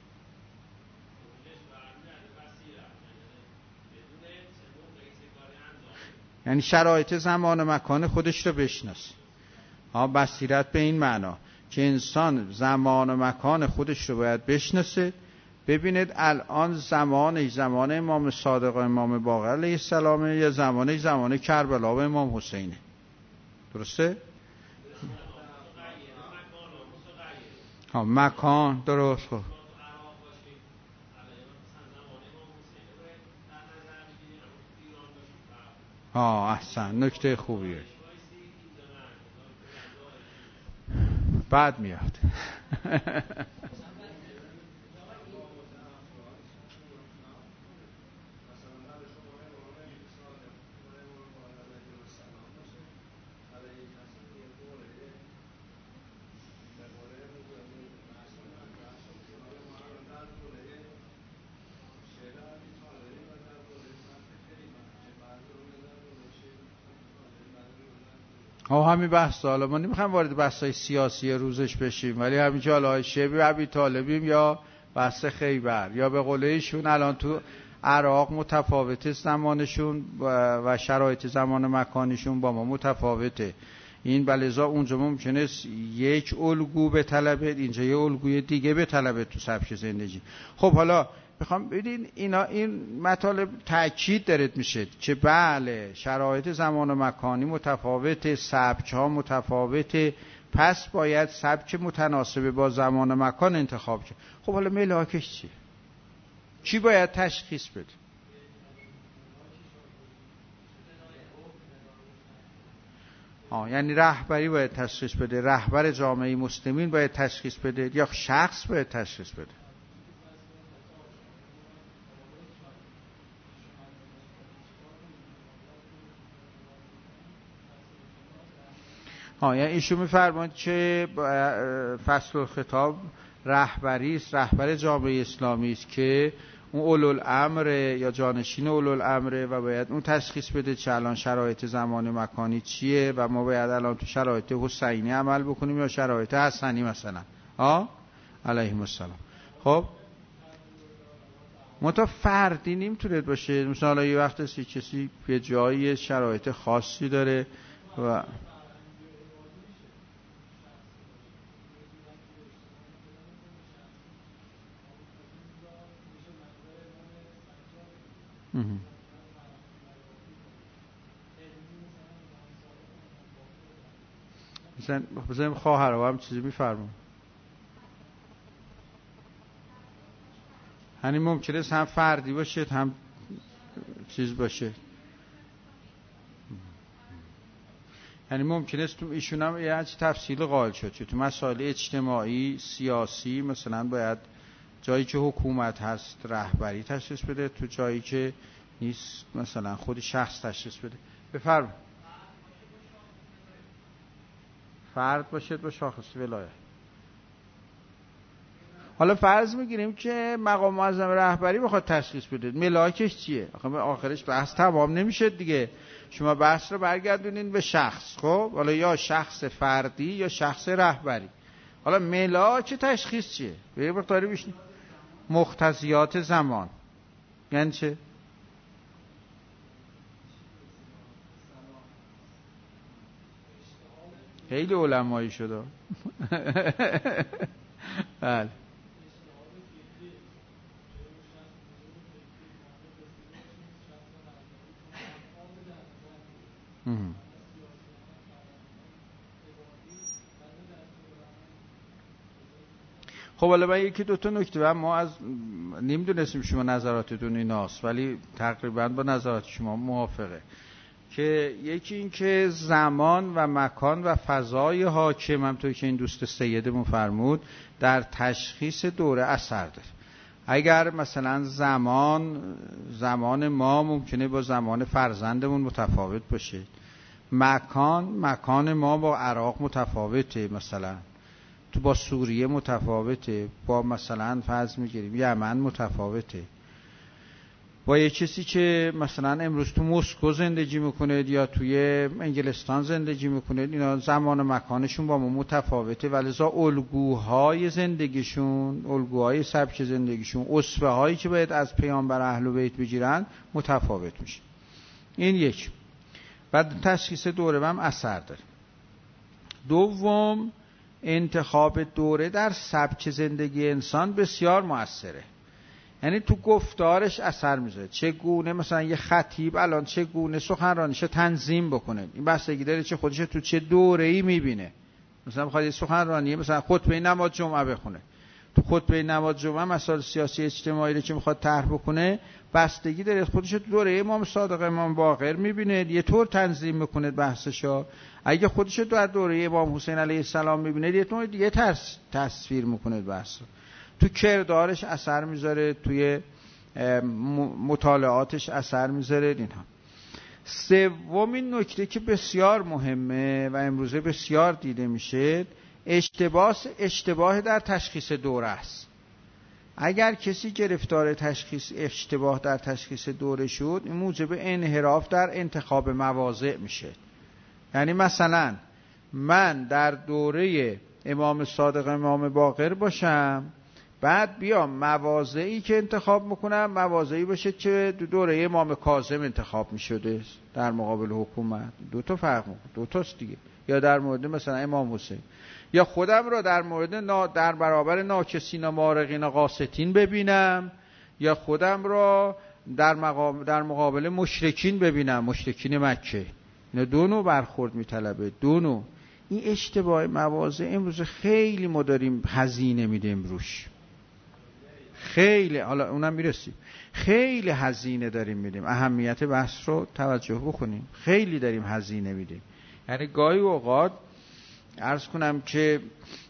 یعنی شرایط زمان و مکان خودش رو بشناسه. ها بصیرت به این معنا که انسان زمان و مکان خودش رو باید بشناسه. ببینید الان زمانش زمان امام صادق و امام باقر علیه السلام یا زمانش زمان کربلا و امام حسینه. درسته؟ مکان درست خب. آه احسن، نکته خوبیه. بعد میاد. ها همین بحث حالا ما نمیخوایم وارد بحث‌های سیاسی روزش بشیم، ولی همینجا حالا شبی ابی طالبیم یا بحث خیبر یا به قول ایشون الان تو عراق متفاوته زمانشون و شرایط زمان مکانشون با ما متفاوته. این بلزا اونجا ممکنه یک الگو به طلبه، اینجا یه الگوی دیگه به طلبه تو سبک زندگی. خب حالا بخوام ببینین اینا این مطالب تاکید دارد میشه که بله شرایط زمان و مکانی متفاوته، سبک ها متفاوته، پس باید سبک متناسب با زمان و مکان انتخاب شه. خب حالا ملاکش چیه؟ چی باید تشخیص بده؟ آه یعنی رهبری باید تشخیص بده، رهبر جامعه مسلمین باید تشخیص بده یا شخص باید تشخیص بده؟ ها یعنی ایشون میفرماید که فصل الخطاب رهبری است، رهبر جامعه اسلامی است که اون اولوالامر یا جانشین اولوالامر و باید اون تشخیص بده چه الان شرایط زمان مکانی چیه و ما باید الان تو شرایط حسینی عمل بکنیم یا شرایط حسنی مثلا ها علیهم السلام. خب منتها فردی نمیتونه باشه، مثلا یه وقت سی کسی به جایی شرایط خاصی داره و مثلا بزنیم خواهر و هم چیزی میفرمون یعنی ممکنه هم فردی باشه هم چیز باشه، یعنی ممکنه است تو ایشون هم یه چیز تفصیل قائل شد که تو مسائل اجتماعی سیاسی مثلا باید جایی که حکومت هست رهبری تشخیص بده، تو جایی که نیست مثلا خود شخص تشخیص بده. بفرم فرد باشد با شاخص ولایت. حالا فرض میگیریم که مقام معظم رهبری بخواد تشخیص بده ملاکش چیه؟ آخرش بحث تمام نمیشه دیگه، شما بحث رو برگردونین به شخص. خب حالا یا شخص فردی یا شخص رهبری، حالا ملاک تشخیص چیه؟ به یه مقداری بشنیم مقتضیات زمان یعنی چه؟ خیلی علمایی شده. بله خب حالا من یکی دو تا نکته و ما از نمیدونستیم شما نظراتتون ایناست ولی تقریبا با نظرات شما موافقه که یکی این که زمان و مکان و فضای حاکم همونطور که این دوست سیدمون فرمود در تشخیص دوره اثر داره. اگر مثلا زمان زمان ما ممکنه با زمان فرزندمون متفاوت باشه، مکان مکان ما با عراق متفاوته، مثلا تو با سوریه متفاوته، با مثلا فرض میگیریم یمن متفاوته، با یه کسی که مثلا امروز تو مسکو زندگی میکنه یا توی انگلستان زندگی میکنه، اینا زمان و مکانشون با ما متفاوته و لذا الگوهای زندگیشون، الگوهای سبک زندگیشون، اسوه هایی که باید از پیامبر اهل بیت بگیرن متفاوت میشه. این یک. بعد تشخیص دوره هم اثر داره. دوم انتخاب دوره در سبک زندگی انسان بسیار مؤثره، یعنی تو گفتارش اثر میذاره. چگونه مثلا یه خطیب الان چگونه سخنرانیشو تنظیم بکنه، این بستگی داره چه خودش تو چه دوره‌ای میبینه. مثلا میخواد یه سخنرانی مثلا خطبه نماز جمعه بخونه، تو خطبه نماز جمعه مسائل سیاسی اجتماعی رو که میخواد طرح بکنه بستگی داره خودش تو دوره امام صادق امام باقر میبینه یه طور تنظیم میکنه بحثشو، اگه خودش تو در دوره امام حسین علیه السلام میبینه یه طور دیگه تصویر میکنه بحثو، تو کردارش اثر میذاره، توی مطالعاتش اثر میذاره. اینها سومین نکته که بسیار مهمه و امروزه بسیار دیده میشه اشتباه اشتباه در تشخیص دوره است. اگر کسی گرفتار تشخیص اشتباه در تشخیص دوره شد این موجب انحراف در انتخاب مواضع میشه. یعنی مثلا من در دوره امام صادق امام باقر باشم، بعد بیام مواضعی که انتخاب میکنم مواضعی باشه که دوره امام کاظم انتخاب میشده در مقابل حکومت، دو تا فرق میکنه، دو تاست دیگه. یا در مورد مثلا امام حسین، یا خودم رو در مورد نا در برابر ناکسین و مارقین و قاسطین ببینم، یا خودم رو در مقابل در مقابل مشرکین ببینم، مشرکین مکه. اینا دو نوع برخورد میطلبه، دو نوع. این اشتباه مواضع امروز خیلی ما داریم هزینه میدیم روش، خیلی، حالا اونم میرسیم، خیلی هزینه داریم میدیم. اهمیت بحث رو توجه بکنیم، خیلی داریم هزینه میدیم. یعنی گاهی اوقات عرض کنم که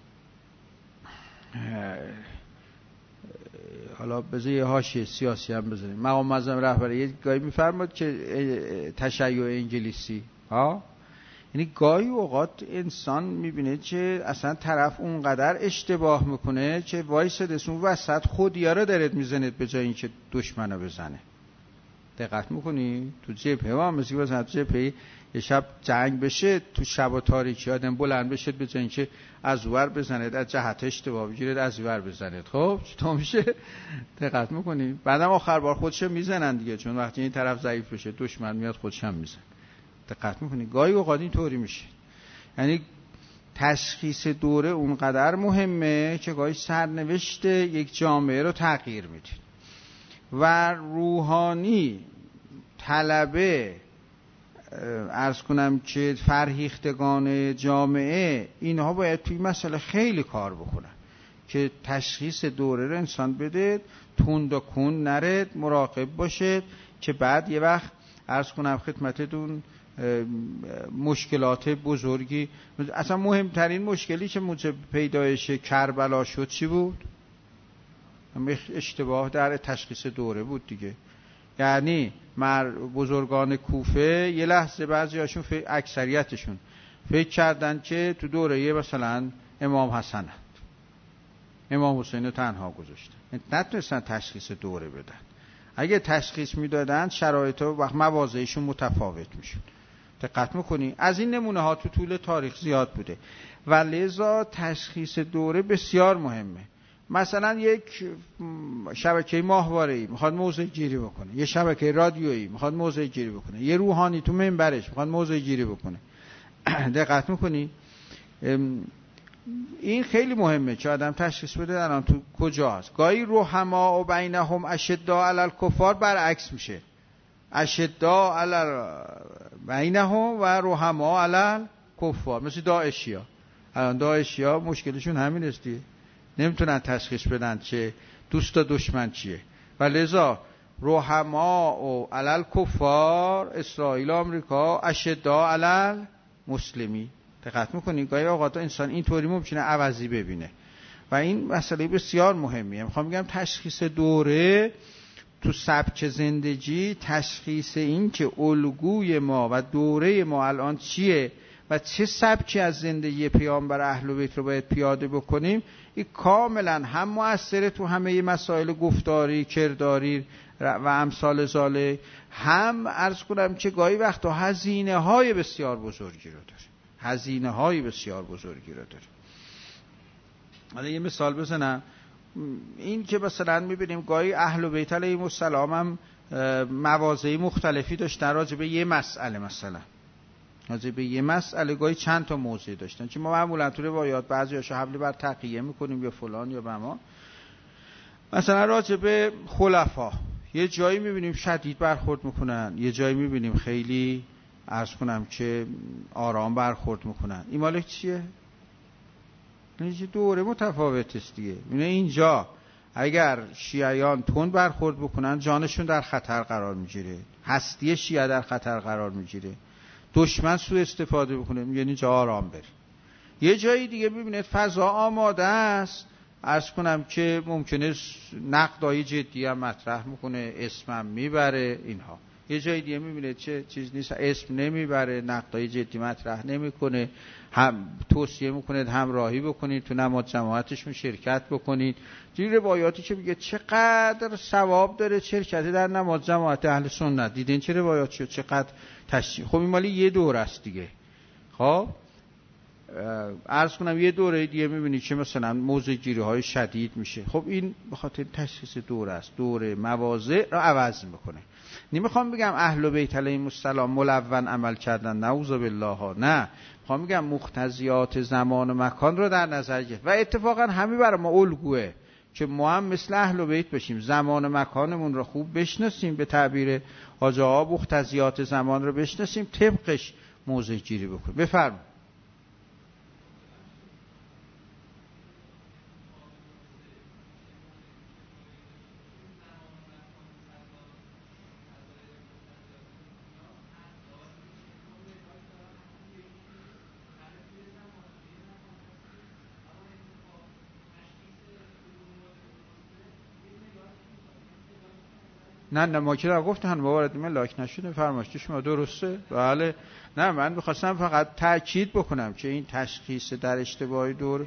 حالا بذار یه حاشیه سیاسی هم بذاریم، مقام معظم رهبری یه گاهی میفرماد که تشیع انگلیسی ها، یعنی گاهی اوقات انسان میبینه که اصلا طرف اونقدر اشتباه میکنه که وایساده اون وسط خودیاره دارد میزنه به جای اینکه دشمنو بزنه. دقت میکنی؟ تو جبهه هم مثل مثلا تو جبهه یه شب جنگ بشه، تو شب و تاریکی آدم بلند بشه به جای اینکه از اونور بزنه از جهت اشتباه بگیره از اینور بزنه. خب چطور میشه؟ دقت میکنی؟ بعدم آخر بار خودشو میزنن دیگه، چون وقتی این طرف ضعیف بشه دشمن میاد خودش هم میزنه. دقت میکنی؟ گاهی اوقات این طوری میشه. یعنی تشخیص دوره اونقدر مهمه که گاهی سرنوشت یک جامعه رو تغییر میده. و روحانی طلبه عرض کنم که فرهیختگان جامعه اینها باید توی مسئله خیلی کار بکنن که تشخیص دوره رو انسان بده، تند و کند نرد، مراقب باشه که بعد یه وقت عرض کنم خدمتتون مشکلات بزرگی. اصلا مهمترین مشکلی که موجب پیدایش کربلا شد چی بود؟ اشتباه در تشخیص دوره بود دیگه. یعنی مر بزرگان کوفه یه لحظه بعضی هاشون اکثریتشون فکر کردن که تو دوره مثلا امام حسن هست، امام حسین رو تنها گذاشتن، نتونستن تشخیص دوره بدن. اگه تشخیص میدادن شرایط و وقت مواضعشون متفاوت میشد. دقت میکنی؟ از این نمونه ها تو طول تاریخ زیاد بوده و لذا تشخیص دوره بسیار مهمه. مثلا یک شبکه ماهواره‌ای میخواد موضع گیری بکنه، یه شبکه رادیویی میخواد موضع گیری بکنه، یه روحانی تو منبرش میخواد موضع گیری بکنه. دقت میکنی؟ این خیلی مهمه که آدم تشخیص بده الان تو کجاست. گاهی رحما و بینهم اشداء علی الکفار برعکس میشه، اشداء علی بینهم و رحما علی الکفار، مثل داعشیا. الان داعشیا مشکلشون همین است دیگه، نمیتونن تشخیص بدن که دوست و دشمن چیه و لذا رحما و علی الکفار اسرائیل و آمریکا اشداء علی المسلمین. دقت میکنی؟ گاهی اوقات انسان اینطوری ممکنه عوضی ببینه و این مسئله بسیار مهمیه. میخوام بگم تشخیص دوره تو سبک زندگی، تشخیص این که الگوی ما و دوره ما الان چیه و چه سبکی از زندگی پیامبر اهل بیت رو باید پیاده بکنیم، این کاملا هم مؤثره تو همه مسائل گفتاری، کرداری و امثال ذالک، هم عرض کنم که گاهی وقتا هزینه های بسیار بزرگی رو داره، هزینه های بسیار بزرگی رو داره. حالا یه مثال بزنم، این که مثلا میبینیم گاهی اهل بیت علیهم السلام هم مواضعی مختلفی داشتن راجع به یه مسئله، مثلا راجع به یه مسئله گاهی چند تا موضع داشتن که ما معمولا تو روایات بعضیاشو حمله بر تقیه میکنیم یا فلان یا بما. مثلا راجع به خلفا یه جایی میبینیم شدید برخورد میکنن، یه جایی میبینیم خیلی عرض کنم که آرام برخورد میکنن. این مالک چیه؟ این دوره متفاوت است دیگه. اینجا اگر شیعیان تند برخورد بکنن جانشون در خطر قرار میگیره، هستی شیعه در خطر قرار میگیره. دشمن سوء استفاده بکنه میگه اینجا آرام بری. یه جایی دیگه ببینید فضا آماده است، عرض کنم که ممکنه نقدای جدی هم مطرح میکنه، اسمم میبره اینها. یه جای دیگه میبینید چه چیز نیست، اسم نمیبره، نقدای جدی مطرح نمیکنه، هم توصیه میکنه همراهی بکنید، تو نماز جماعتشون شرکت بکنید. این روایاتی که میگه چقدر ثواب داره شرکت در نماز جماعت اهل سنت، دیدین چه روایات شد چقدر تشریح. خب این مالی یه دور است دیگه. خب عرض کنم یه دوره دیگه میبینید که مثلا موضع گیری های شدید میشه. خب این به خاطر تشخیص دوره است، دوره مواضع رو عوض میکنه. نمیخوام بگم اهل بیت علیهم السلام ملون عمل کردن، نعوذ بالله، نه، میخوام بگم مقتضیات زمان و مکان رو در نظر گرفت و اتفاقا همین برای ما الگوه که ما هم مثل اهل بیت بشیم، زمان و مکانمون رو خوب بشناسیم، به تعبیر حاجی آقا مقتضیات زمان رو بشناسیم، طبقش موضع گیری بکنیم. بفرمایید. نه نه ما که را گفتن وارد ملاک نشده، فرمایش شما درسته؟ بله. نه من می‌خواستم فقط تاکید بکنم که این تشخیص در اشتباهی دور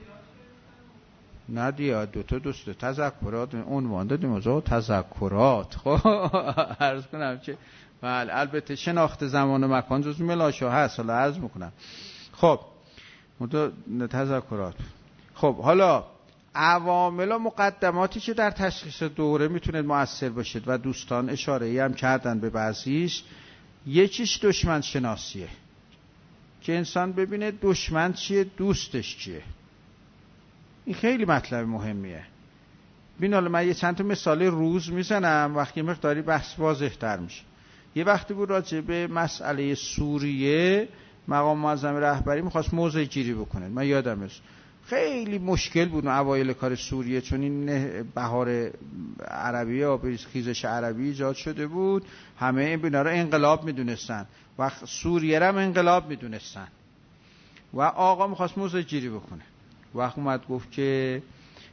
نه دیگه، دو تا دوست تذکرات عنوان دادیم از تذکرات. خب عرض کنم که بله البته شناخت زمان و مکان جزء ملاشو هست، حالا عرض میکنم. خب مدو تذکرات. خب حالا عوامل و مقدماتی که در تشخیص دوره میتونه مؤثر باشه و دوستان اشاره ای هم کردن به بعضیش، یکیش دشمن شناسیه که انسان ببینه دشمن چیه، دوستش چیه. این خیلی مطلب مهمیه. ببین حالا من یه چند تا مثال روز میزنم وقتی مقداری بحث واضح تر میشه. یه وقتی بود راجع به مسئله سوریه مقام معظم رهبری میخواست موضع گیری بکنه، من یادم است خیلی مشکل بود اوایل کار سوریه، چون این بهار عربی یا خیزش عربی ایجاد شده بود، همه این بنا رو انقلاب میدونستن و سوریه رو هم انقلاب میدونستن و آقا میخواست موضع گیری بکنه. وقت اومد گفت که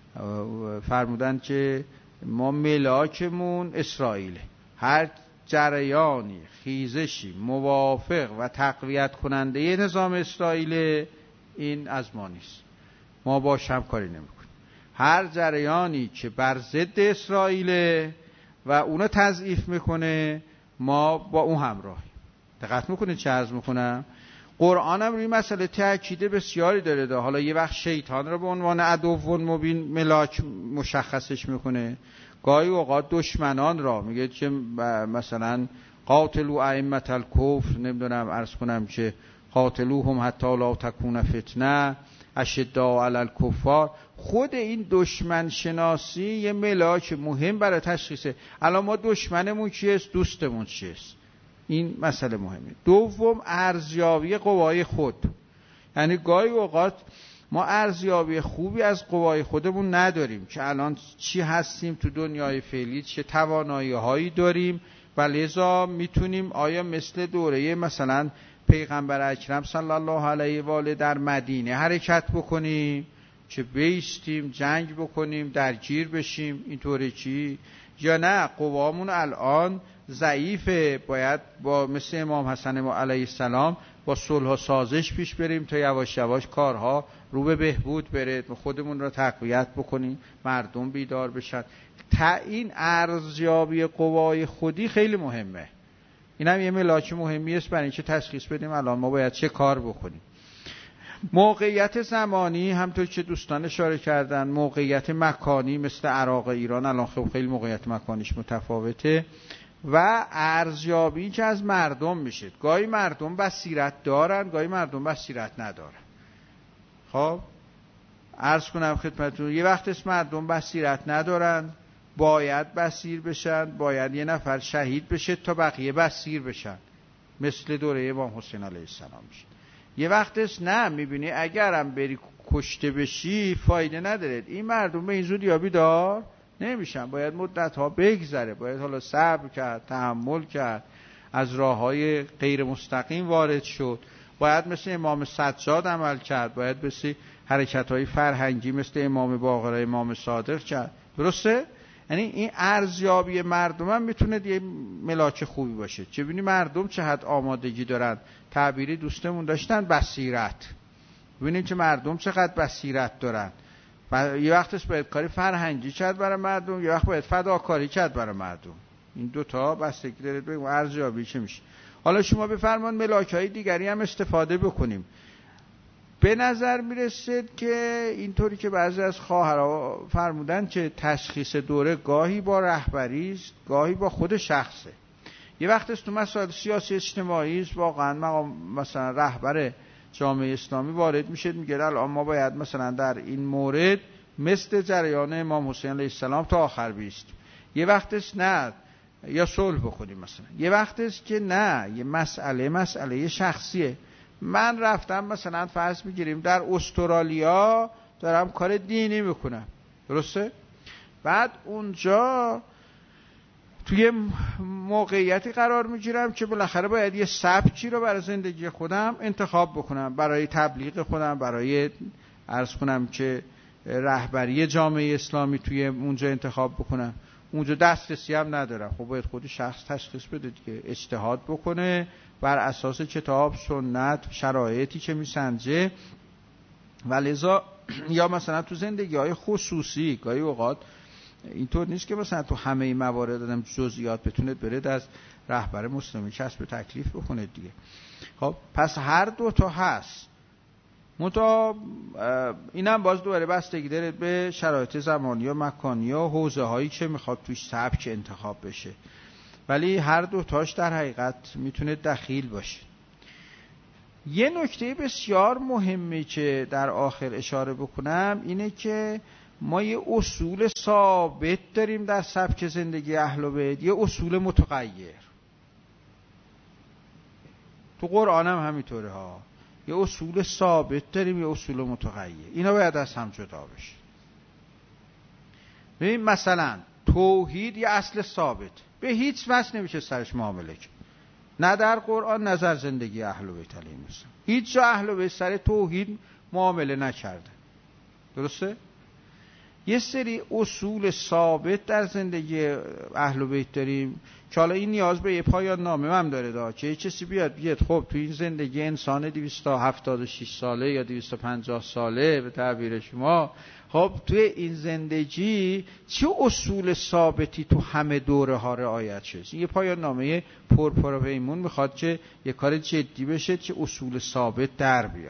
فرمودن که ما ملاکمون اسرائیله، هر جریانی خیزشی موافق و تقویت کننده نظام اسرائیل این از ما نیست، ما باش هم کاری نمیکنیم. هر جریانی که بر ضد اسرائیل و اونو تضعیف میکنه ما با اون همراهیم. دقت میکنید چه عرض میکنم؟ قرآن هم روی مسئله تأکید بسیاری داره ده. حالا یه وقت شیطان رو به عنوان عدو مبین ملاک مشخصش میکنه، گاهی اوقات دشمنان را میگه که مثلا قاتلوا ائمة الکفر، نمیدونم عرض کنم که قاتلوهم حتی لا تکون فتنه اشداء علی الکفار. خود این دشمن شناسی یه ملاک مهم برای تشخیصه. الان ما دشمنمون کیست، دوستمون کیست، این مسئله مهمه. دوم ارزیابی قوای خود، یعنی گاهی اوقات ما ارزیابی خوبی از قوای خودمون نداریم که الان چی هستیم تو دنیای فعلی، چه توانایی هایی داریم و لذا میتونیم آیا مثل دوره مثلا پیغمبر اکرم صلی الله علیه و آله در مدینه حرکت بکنیم که بیستیم جنگ بکنیم درگیر بشیم اینطوری چی، یا نه قوامون الان ضعیفه، باید با مثل امام حسن علیه السلام با صلح و سازش پیش بریم تا یواش یواش کارها رو به بهبود بره، خودمون رو تقویت بکنیم، مردم بیدار بشن. تعیین ارزیابی قوای خودی خیلی مهمه. این هم یه ملاک مهمی است برای اینکه تشخیص بدیم الان ما باید چه کار بکنیم. موقعیت زمانی همطور که دوستان اشاره کردن، موقعیت مکانی مثل عراق ایران الان خب خیلی موقعیت مکانیش متفاوته و ارزیابی که از مردم میشه. گاهی مردم بصیرت دارن، گاهی مردم بصیرت ندارن. خب عرض کنم خدمتتون یه وقت است مردم بصیرت ندارن، باید بصیر بشن، باید یه نفر شهید بشه تا بقیه بصیر بشن، مثل دوره امام حسین علیه السلام میشه. یه وقت است نه، میبینی اگرم بری کشته بشی فایده نداره. این مردم به این زودی یابی دار نمیشن، باید مدت ها بگذره، باید حالا صبر کرد، تحمل کرد، از راه های غیر مستقیم وارد شد، باید مثل امام سجاد عمل کرد، باید مثل حرکت های فرهنگی مثل امام باقر، امام صادق کرد. درسته؟ یعنی این ارزیابی مردم هم میتونه یه ملاک خوبی باشه. چه ببینی مردم چه حد آمادگی دارن. تعبیری دوستمون داشتن بصیرت. ببینیم که مردم چقدر بصیرت دارن. و یه وقتش باید کاری فرهنگی کرد برای مردم، یه وقت باید فداکاری کرد برای مردم. این دوتا بستگی داره بگیم ارزیابی چه میشه. حالا شما بفرمان ملاک‌های دیگری هم استفاده بکنیم. به نظر میرسه که اینطوری که بعضی از خواهرها فرمودن که تشخیص دوره گاهی با رهبری است، گاهی با خود شخصه. یه وقت است تو مسائل سیاسی اجتماعی است، واقعا مقام مثلا رهبر جامعه اسلامی وارد میشه میگه الان ما باید مثلا در این مورد مثل جریان امام حسین علیه السلام تا آخر بیستیم. یه وقت است نه یا صلح بکنیم مثلا. یه وقت است که نه، یه مسئله مسئله شخصیه. من رفتم مثلا فرض میگیریم در استرالیا دارم کار دینی میکنم، درسته؟ بعد اونجا توی موقعیتی قرار میگیرم که بالاخره باید یه سبکی رو برای زندگی خودم انتخاب بکنم، برای تبلیغ خودم، برای عرض کنم که رهبری جامعه اسلامی توی اونجا انتخاب بکنم. اونجا دسترسی هم ندارم، خب باید خود شخص تشخیص بده دیگه، اجتهاد بکنه بر اساس کتاب، سنت، شرایطی که میسنجه. ولذا یا مثلا تو زندگی های خصوصی گاهی اوقات اینطور نیست که مثلا تو همه این موارد آدم جزئیات بتونه برید از رهبر مسلمی کسب تکلیف بکنه دیگه. خب پس هر دو تا هست. منتها اینم باز دوباره بستگی داره به شرایط زمانی و مکانی و حوزه هایی که میخواد توش سبک انتخاب بشه، ولی هر دو تاش در حقیقت میتونه دخیل باشه. یه نکته بسیار مهمی که در آخر اشاره بکنم اینه که ما یه اصول ثابت داریم در سبک زندگی اهل بیت، یه اصول متغیر. تو قرآن هم همینطوره ها، یه اصول ثابت داریم، یه اصول متغیر. اینا باید از هم جدا بشه. ببین مثلا توحید یه اصل ثابت، به هیچ وجه نمیشه سرش معامله کرد، نه در قرآن نه در زندگی اهل بیت علیهم السلام. هیچ جا اهل بیت سر توحید معامله نکرده، درسته؟ یه سری اصول ثابت در زندگی اهل بیت داریم که حالا این نیاز به یه پایان نامه هم داره دا که یه کسی بیاد بیاد خب تو این زندگی انسان دویست و هفتاد و شش ساله یا دویست و پنجاه ساله به تعبیر شما، خب توی این زندگی چه اصول ثابتی تو همه دوره ها رعایت شد. یه پایان نامه پرپر پیمون میخواد که یه کار جدی بشه که اصول ثابت در بیاد،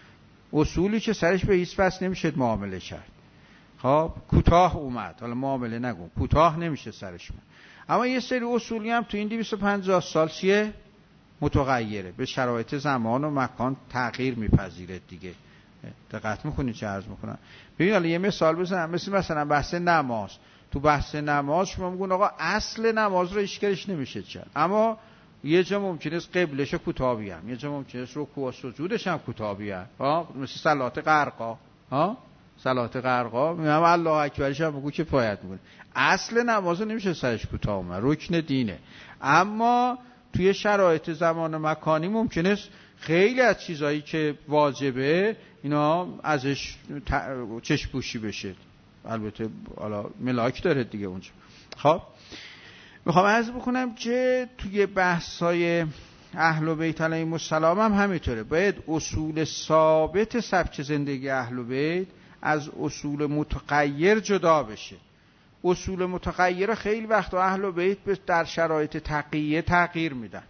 اصولی که سرش به هیچ وجه نمیشه معامله کرد. خب کوتاه اومد، حالا معامله نگم، کوتاه نمیشه سرش من. اما یه سری اصولی هم تو این دویست و پنجاه سال چیه؟ متغیره، به شرایط زمان و مکان تغییر میپذیره دیگه. دقت میکنید چه عرض میکنم؟ ببین حالا یه مثال بزنم، مثل مثلا بحث نماز. تو بحث نماز شما میگون آقا اصل نماز رو اشکالش نمیشه کرد، اما یه جا ممکنه است قبلش کوتاه بیام، یه جا ممکنه است رکوع و سجودش هم کوتاه بیام، ها مثل صلات غرقا، ها صلات غرقا میگم الله اکبرش هم بگو که پایت میکنه. اصل نماز نمیشه سرش کوتاه اومد، رکن دینه. اما توی شرایط زمان و مکانی ممکنه است خیلی از چیزایی که واجبه اینا ازش چشم پوشی بشه. البته حالا ملاک داره دیگه اونجا. خب میخوام عرض بکنم که توی بحث‌های اهل بیت علیهم السلام هم همینطوره، باید اصول ثابت سبک زندگی اهل بیت از اصول متغیر جدا بشه. اصول متغیر خیلی وقت اهل بیت در شرایط تقیه تغییر میدن،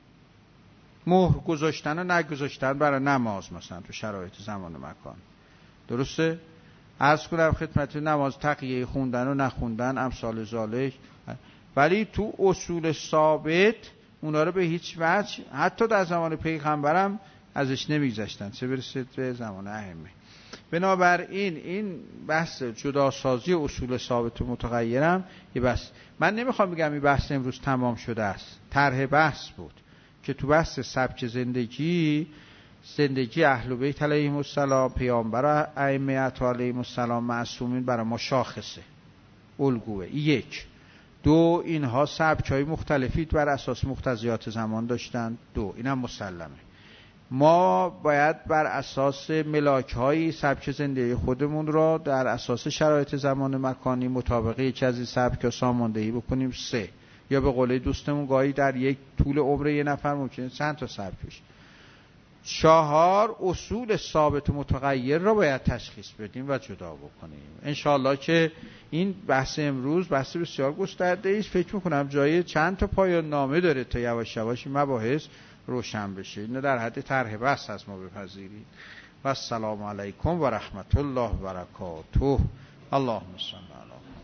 مهر گذاشتن و نگذاشتن برای نماز مثلا تو شرایط زمان و مکان، درسته؟ عرض کنم خدمت نماز تقیه خوندن و نخوندن امثال ذالک، ولی تو اصول ثابت اونا رو به هیچ وجه حتی در زمان پیغمبرم ازش نمیگذاشتن، چه برسه به زمان ائمه. بنابراین این بحث جداسازی اصول ثابت و متغیرم یه بحث، من نمیخوام بگم این بحث امروز تمام شده است، طرح بحث بود که تو بحث سبک زندگی زندگی اهل بیت علیهم السلام، پیامبر ائمه اطهار علیهم السلام معصومین برای ما شاخصه، الگوه. یک. دو، اینها سبک‌های مختلفی بر اساس مقتضیات زمان داشتند. دو، اینم مسلمه. ما باید بر اساس ملاک‌های سبک زندگی خودمون را در اساس شرایط زمان مکانی مطابقه یکی از این سبک‌ها ساماندهی بکنیم. سه، یا به قول دوستمون گاهی در یک طول عمر یه نفر ممکنه چند تا سبک بشه. چهار، اصول ثابت و متغیر را باید تشخیص بدیم و جدا بکنیم. انشاءالله که این بحث امروز بحث بسیار گسترده است، فکر میکنم جای چند تا پایان نامه داره تا یواش یواش این مباحث روشن بشه. اینو در حد طرح بحث از ما بپذیرید. و السلام علیکم و رحمت الله و برکاته. اللهم صل علی